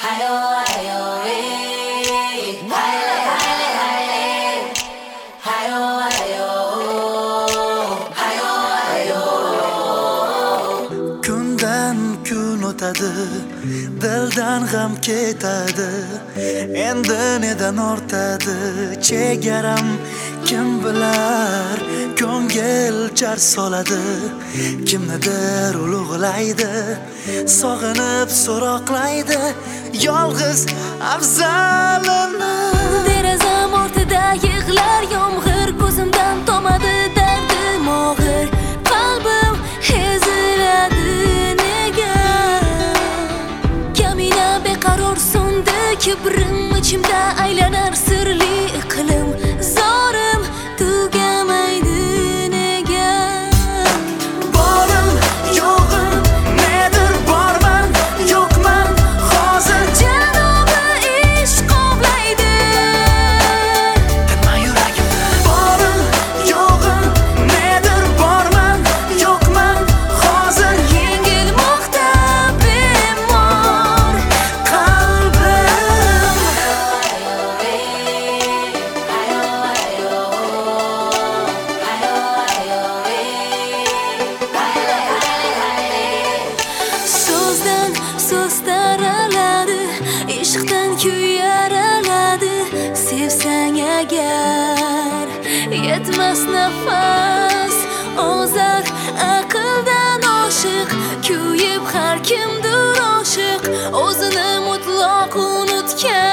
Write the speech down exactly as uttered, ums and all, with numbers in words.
Hayo, hayo, eh. Hayle, hayle, hayle. Hayo, hayo. Hayo, hayo. Kundan kun o'tadi, dildan g'am ketadi. Endi nedan ortadi chegaram kim bilar? Ko'ngil jar soladi, kimnidir ulug'laydi, sog'inib so'roqlaydi yolg'iz afzalini. Derazam ortida yig'lar yomg'ir, ko'zimdan tomadi dardim og'ir, qalbim eziladi nega? Kamina beqaror so'ndi, kibrim ichimda aylanar sirli iqlim, zorim tugamaydi nega? Borim yo'g'im nedir, borman yo'qman hozir, Janobi ishq qovlaydi tinma yuragimni. Borim yo'g'im nedir, borman yo'qman hozir, yengilmoqda bemor qalbim. so'zdan so'z taraladi, ishqdan kuy yaraladi. Sevsang agar yetmas nafas, ozar aqldan oshiq, kuyib har kimdir oshiq, o'zini mutlaq unutgan.